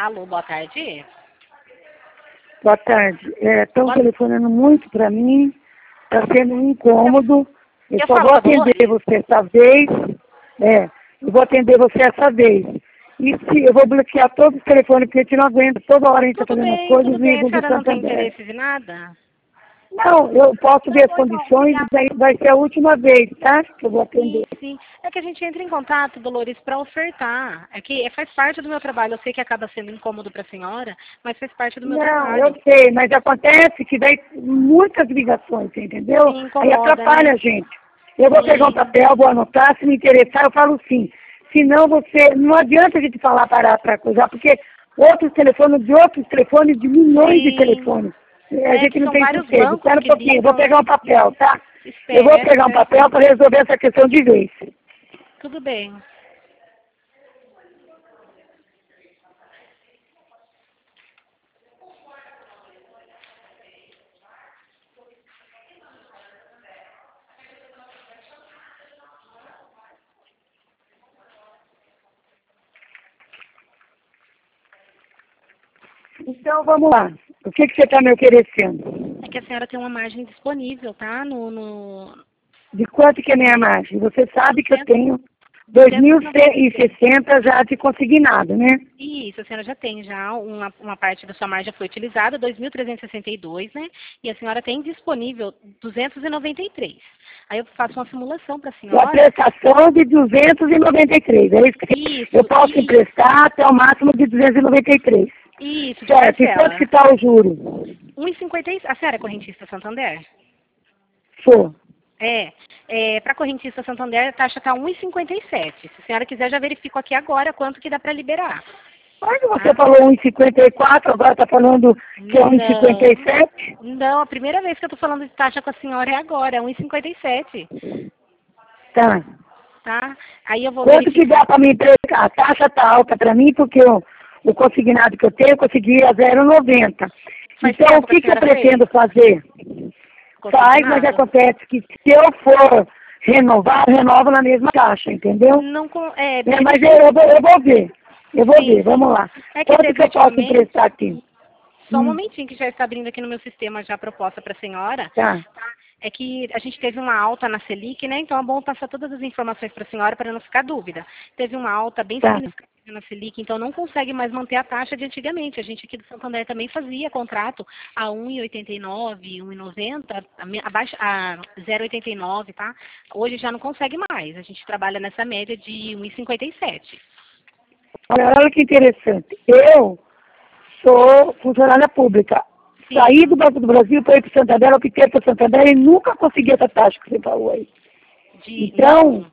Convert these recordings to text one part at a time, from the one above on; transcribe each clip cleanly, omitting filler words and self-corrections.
Alô, boa tarde. Boa tarde. Estão telefonando muito para mim, está sendo um incômodo. Eu só vou atender você essa vez. Eu vou atender você essa vez. E se eu vou bloquear todos os telefones, porque a gente não aguenta, toda hora a gente está fazendo coisas. Tudo bem, a senhora não tem interesse de nada? Não, eu posso ver as condições e daí vai ser a última vez, tá? Que eu vou atender. Sim. É que a gente entra em contato, Dolores, para ofertar. É que faz parte do meu trabalho. Eu sei que acaba sendo incômodo para a senhora, mas faz parte do meu trabalho. Não, eu sei, mas acontece que daí muitas ligações, você entendeu? Sim, incomoda, aí atrapalha, né? a gente. Eu vou pegar um papel, vou anotar, se me interessar, eu falo sim. Senão você, não adianta a gente falar para coisar, porque outros telefones, de milhões de telefones. A gente não tem sossego. Espera um pouquinho, eu vou pegar um papel, tá? Eu vou pegar um papel para resolver essa questão de vez. Tudo bem. Então, vamos lá. O que você está me oferecendo? É que a senhora tem uma margem disponível, tá? De quanto que é a minha margem? Você sabe que eu tenho 2.060 já de consignado, né? Isso, a senhora já tem já uma parte da sua margem já foi utilizada, 2.362, né? E a senhora tem disponível 293. Aí eu faço uma simulação para a senhora. A prestação de 293, é isso que eu posso emprestar até o máximo de 293. Isso, de certo. E quanto que está o juro? 1,56. A senhora é correntista Santander? Sou. Para correntista Santander, a taxa está 1,57. Se a senhora quiser, já verifico aqui agora quanto que dá para liberar. Mas você falou 1,54, agora está falando que é 1,57? Não, a primeira vez que eu estou falando de taxa com a senhora é agora, é 1,57. Tá. Tá? Aí eu vou quanto que dá para me emprestar? A taxa está alta para mim, porque o consignado que eu tenho, eu consegui a 0,90. Então, o que eu pretendo fazer? Faz, mas acontece que se eu for renovar, eu renovo na mesma taxa, entendeu? Mas eu vou ver. Eu vou ver, vamos lá. Quanto que eu posso emprestar aqui? Só um momentinho que já está abrindo aqui no meu sistema já a proposta para a senhora. Tá. É que a gente teve uma alta na Selic, né? Então é bom passar todas as informações para a senhora para não ficar dúvida. Teve uma alta bem significativa na Selic, então não consegue mais manter a taxa de antigamente. A gente aqui do Santander também fazia contrato a 1,89, 1,90, abaixo a 0,89, tá? Hoje já não consegue mais. A gente trabalha nessa média de 1,57. Olha que interessante. Eu sou funcionária pública. Sim. Saí do Banco do Brasil para ir para o Santander, optei para o Santander e nunca consegui essa taxa que você falou aí. Então,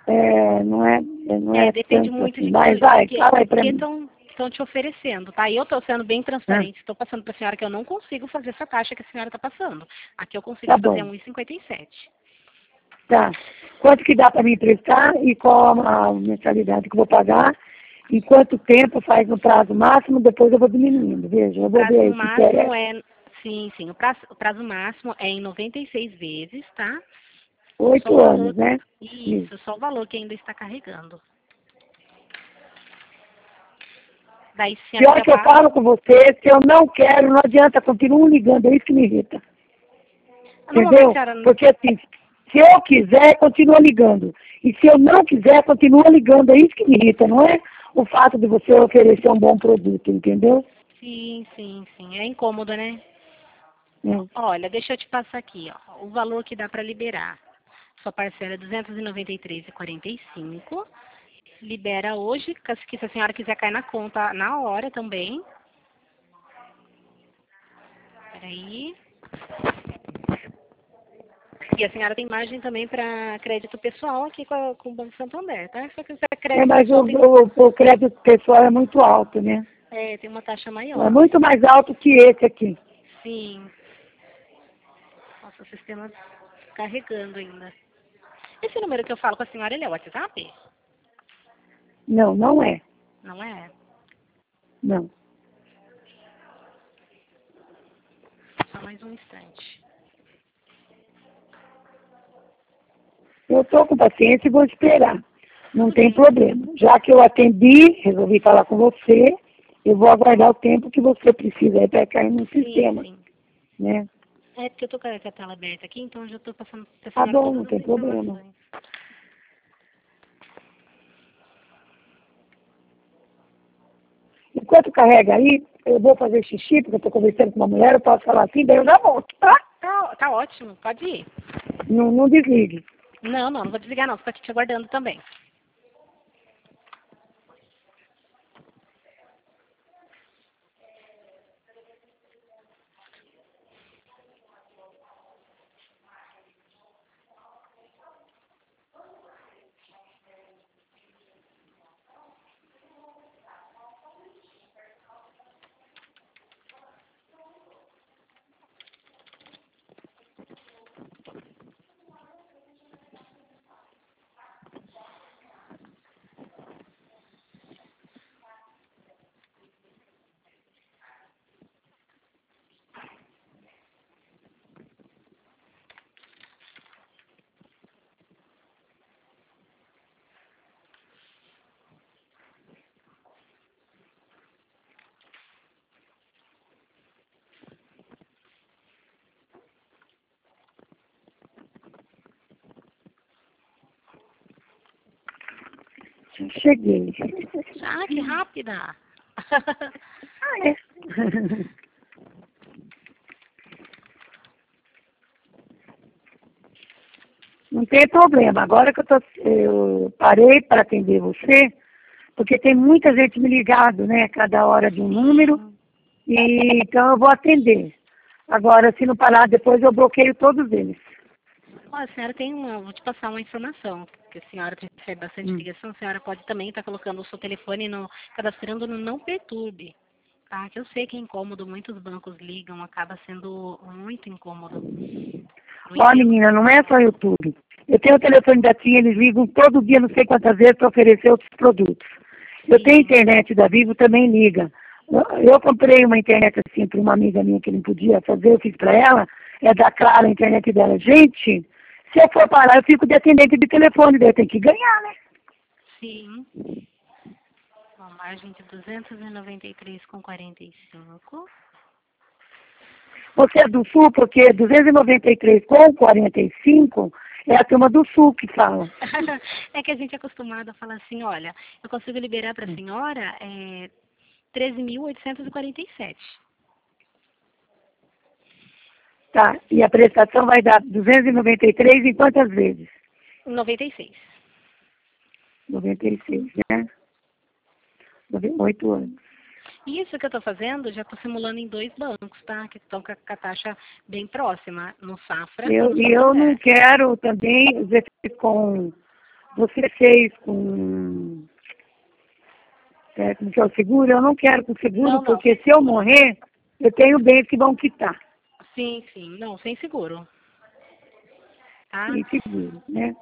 não é depende tanto muito assim. de Mas vai, fala aí para mim. Estão te oferecendo, tá? E eu estou sendo bem transparente, estou passando para a senhora que eu não consigo fazer essa taxa que a senhora está passando. Aqui eu consigo fazer 1,57. Tá. Quanto que dá para me emprestar e qual a mensalidade que eu vou pagar? Em quanto tempo faz no prazo máximo, depois eu vou diminuindo, veja, eu vou ver aí. O prazo máximo sim, o prazo máximo é em 96 vezes, tá? 8 anos, né? Isso, só o valor que ainda está carregando. Daí, pior que eu falo com você, se eu não quero, não adianta, continuo ligando, é isso que me irrita. Entendeu? Porque assim, se eu quiser, continua ligando. E se eu não quiser, continua ligando, é isso que me irrita, não é o fato de você oferecer um bom produto, entendeu? Sim. É incômodo, né? Olha, deixa eu te passar aqui, ó. O valor que dá para liberar. Sua parcela é R$ 293,45. Libera hoje, se a senhora quiser cair na conta na hora também. Peraí. E a senhora tem margem também para crédito pessoal aqui com o Banco Santander, tá? Só que o crédito mas o crédito pessoal é muito alto, né? Tem uma taxa maior. É muito mais alto que esse aqui. Sim. Nossa, o sistema carregando ainda. Esse número que eu falo com a senhora, ele é o WhatsApp? Não, não é. Não é? Não. Só mais um instante. Eu estou com paciência e vou esperar. Não tem problema. Já que eu atendi, resolvi falar com você, eu vou aguardar o tempo que você precisa aí para cair no sistema, sim. né? É porque eu tô com a tela aberta aqui, então eu já tô passando Tá bom, todas não as tem problema. informações. Enquanto carrega aí, eu vou fazer xixi, porque eu tô conversando com uma mulher, eu posso falar assim, daí eu já volto, tá? Tá ótimo, pode ir. Não desligue. Não vou desligar não, tô aqui te aguardando também. Cheguei. Ah, que rápida! Ah, é. Não tem problema. Agora que eu parei para atender você, porque tem muita gente me ligado, né? Cada hora de um número. E, então eu vou atender. Agora, se não parar, depois eu bloqueio todos eles. Olha, a senhora vou te passar uma informação, que a senhora recebe bastante ligação, a senhora pode também estar colocando o seu telefone cadastrando no não perturbe, tá? Que eu sei que é incômodo, muitos bancos ligam, acaba sendo muito incômodo. Ó, menina, não é só YouTube. Eu tenho o telefone da TIM, eles ligam todo dia, não sei quantas vezes, para oferecer outros produtos. Eu tenho internet da Vivo, também liga. Eu comprei uma internet assim para uma amiga minha que não podia fazer, eu fiz para ela, é da Clara a internet dela. Gente, se eu for parar, eu fico de atendente de telefone, daí eu tenho que ganhar, né? Sim. Uma margem de 293,45. Você é do Sul, porque 293 com 45 é a turma do Sul que fala. É que a gente é acostumado a falar assim, olha, eu consigo liberar para a senhora 13.847. Tá, e a prestação vai dar 293 em quantas vezes? 96. 96, né? 8 anos. Isso que eu estou fazendo, já estou simulando em 2 bancos, tá? Que estão com a taxa bem próxima, no Safra e no Eu não Santander. quero também ver com... Você fez com... como que é o seguro? Eu não quero com seguro, Não, porque sem se eu seguro. morrer, eu tenho bens que vão quitar. Sim, não, sem seguro, tá? E seguro, né?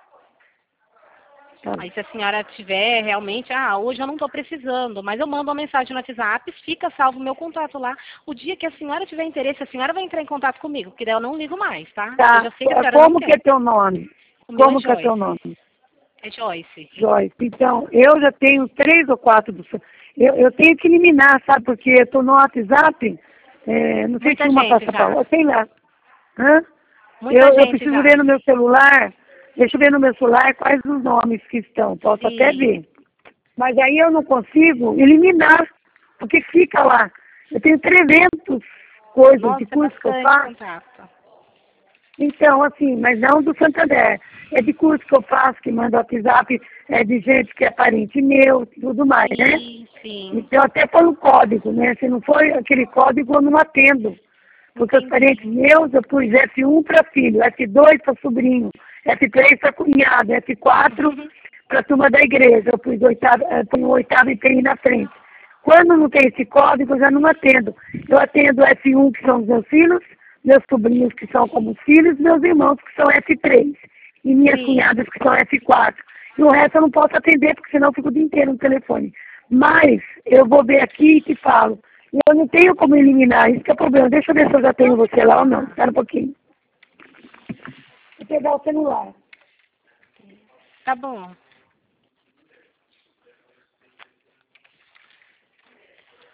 Tá. Aí se a senhora tiver realmente, hoje eu não estou precisando, mas eu mando uma mensagem no WhatsApp, fica salvo o meu contato lá. O dia que a senhora tiver interesse, a senhora vai entrar em contato comigo, porque daí eu não ligo mais, tá? Eu Tá. já sei que a senhora não Como que é quer. teu nome? O meu é Como que é teu Joyce. nome? É Joyce. Joyce. Então, eu já tenho 3 ou 4 do seu. Eu tenho que eliminar, sabe? Porque eu estou no WhatsApp, não sei Muita se uma gente passa já. para sei lá. Hã? Muita Eu gente preciso já. ver no meu celular, deixa eu ver no meu celular quais os nomes que estão, posso até Sim. ver. Mas aí eu não consigo eliminar, porque fica lá. Eu tenho 300 coisas Nossa, de é curso que eu bastante faço. contato. Então, assim, mas não do Santander. É de curso que eu faço, que manda WhatsApp, é de gente que é parente meu, tudo mais, né? Sim. Então, até põe o código, né? Se não for aquele código, eu não atendo. Porque os Entendi. parentes meus, eu pus F1 para filho, F2 para sobrinho, F3 para cunhado, F4 para turma da igreja. Eu pus o oitavo IPI na frente. Quando não tem esse código, eu já não atendo. Eu atendo F1, que são os meus filhos, meus sobrinhos, que são como filhos, meus irmãos, que são F3, e minhas Sim. cunhadas, que são F4. E o resto eu não posso atender, porque senão eu fico o dia inteiro no telefone. Mas eu vou ver aqui e te falo. Eu não tenho como eliminar, isso que é o problema. Deixa eu ver se eu já tenho você lá ou não. Espera um pouquinho. Vou pegar o celular. Tá bom.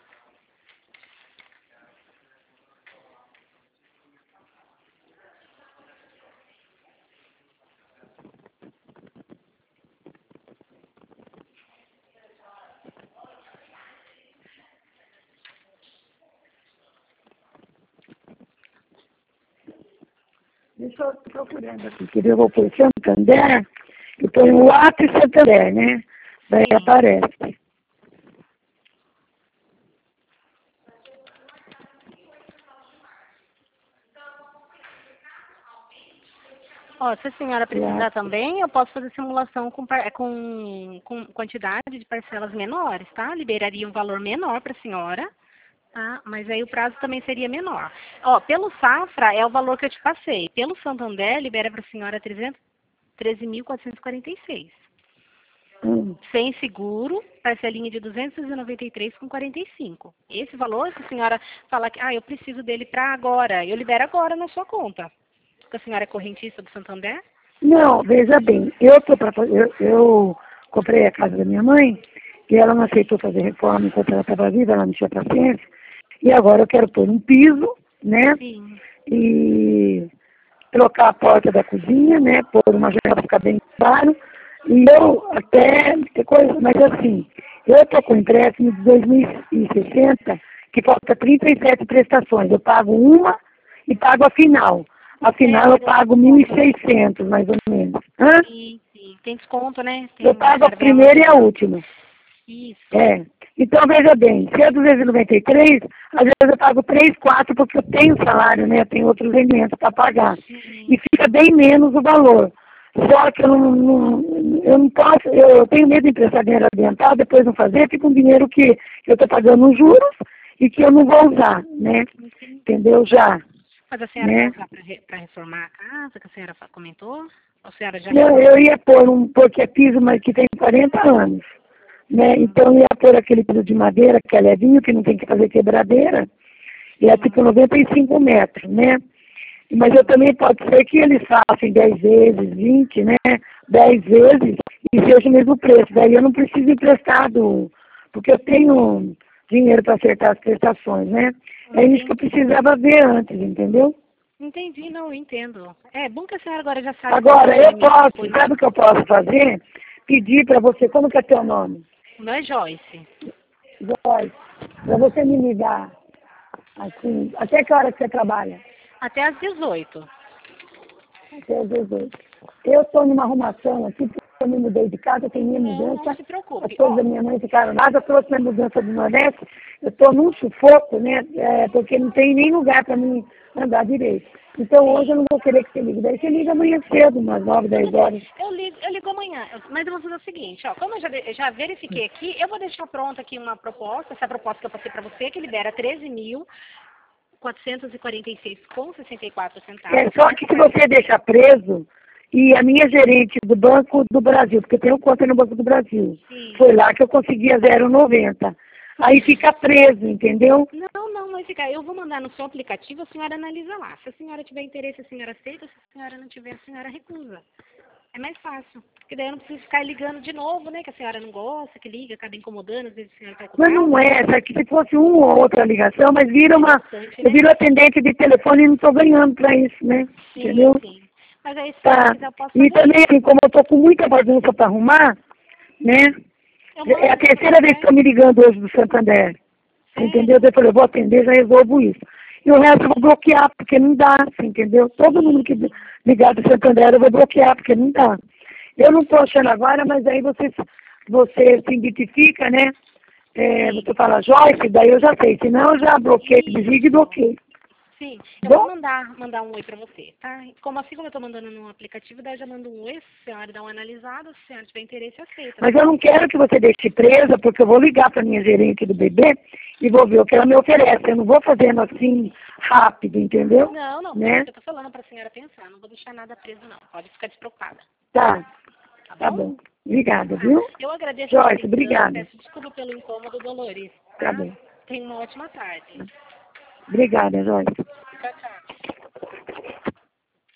Deixa eu tô procurando aqui. Quer ver? Eu vou pôr Santander. Eu ponho o ato e Santander, né? Daí Sim. aparece. Ó, se a senhora precisar também, eu posso fazer simulação com quantidade de parcelas menores, tá? Liberaria um valor menor para a senhora, tá? Mas aí o prazo também seria menor. Ó, pelo Safra é o valor que eu te passei. Pelo Santander, libera para a senhora 13.446. Sem seguro, parcelinha de 293,45. Esse valor, se a senhora falar que, eu preciso dele para agora, eu libero agora na sua conta. Porque a senhora é correntista do Santander? Não, veja bem, eu comprei a casa da minha mãe e ela não aceitou fazer reforma enquanto ela estava viva, ela não tinha paciência. E agora eu quero pôr um piso, né? Sim. E trocar a porta da cozinha, né? Pôr uma janela para ficar bem claro. E eu até, mas assim, eu estou com empréstimo de 2060, que falta 37 prestações. Eu pago uma e pago a final. Afinal, eu pago 1.600, mais ou menos. Hã? Sim. Tem desconto, né? Eu pago a primeira e a última. Isso. É. Então, veja bem, se é 293, às vezes eu pago 3, 4, porque eu tenho salário, né? Eu tenho outros rendimentos para pagar. Sim. E fica bem menos o valor. Só que eu não posso, eu tenho medo de emprestar dinheiro adiantado, depois não fazer, fica um dinheiro que eu estou pagando juros e que eu não vou usar, né? Entendeu? Já. Mas a senhora Né? vai usar para reformar a casa, que a senhora comentou? Ou a senhora já Não, eu ia pôr porque é piso, mas que tem 40 anos. Né? Então eu ia pôr aquele piso de madeira, que é levinho, que não tem que fazer quebradeira, e é tipo 95 metros, né? Mas eu também pode ser que eles façam 10 vezes, 20, né? 10 vezes, e seja o mesmo preço. Daí eu não preciso emprestado, porque eu tenho dinheiro para acertar as prestações, né? É isso que eu precisava ver antes, entendeu? Entendi, não, eu entendo. É bom que a senhora agora já sabe. Agora, eu posso, sabe o que eu posso fazer? Pedir para você, como que é teu nome? O meu é Joyce. Joyce, para você me ligar, assim, até que hora que você trabalha? Até às 18. Até às 18. Eu estou numa arrumação aqui, porque eu me mudei de casa, tem minha mudança. Não se preocupe. As coisas da minha mãe ficaram lá, eu trouxe minha mudança do Nordeste, eu estou num sufoco, né? Porque não tem nem lugar para mim andar direito. Então hoje eu não vou querer que você ligue. Daí você liga amanhã cedo, umas 9, 10 horas. Eu ligo amanhã. Mas eu vou fazer o seguinte, ó, como eu já verifiquei aqui, eu vou deixar pronta aqui uma proposta, essa proposta que eu passei para você, que libera 13.446,64 centavos. Só que se você deixar preso, e a minha gerente do Banco do Brasil, porque eu tenho conta no Banco do Brasil, foi lá que eu consegui a 0,90. Aí fica preso, entendeu? Não vai ficar. Eu vou mandar no seu aplicativo, a senhora analisa lá. Se a senhora tiver interesse, a senhora aceita. Se a senhora não tiver, a senhora recusa. É mais fácil. Porque daí eu não preciso ficar ligando de novo, né? Que a senhora não gosta, que liga, acaba incomodando, às vezes a senhora está ocupada. Mas não é, sabe, que se fosse uma ou outra ligação, mas vira eu viro atendente de telefone e não estou ganhando para isso, né? Entendeu? Sim. Mas aí, se Tá. quiser, eu posso fazer. E também, assim, como eu estou com muita bagunça para arrumar, né? É a terceira vez que estou me ligando hoje do Santander. Entendeu? Eu falei, eu vou atender, já resolvo isso. E o resto eu vou bloquear, porque não dá, entendeu? Todo mundo que ligar do Santander eu vou bloquear, porque não dá. Eu não estou achando agora, mas aí você se identifica, né? Você fala Joyce, daí eu já sei. Senão eu já bloqueio, desligo e bloqueio. Sim, eu vou mandar um oi pra você, tá? Como eu tô mandando no aplicativo, daí eu já mando um oi, se a senhora dá uma analisada, se a senhora tiver interesse, aceita. Mas eu não quero que você deixe presa, porque eu vou ligar pra minha gerente do bebê e vou ver o que ela me oferece. Eu não vou fazendo assim rápido, entendeu? Não, né? eu tô falando pra senhora pensar, não vou deixar nada preso não, pode ficar despreocupada. Tá bom. Obrigada, viu? Eu agradeço. Joyce, obrigada. Peço desculpa pelo incômodo, Dolores. Tá bem. Tenha uma ótima tarde. Obrigada, Joyce. Tchau.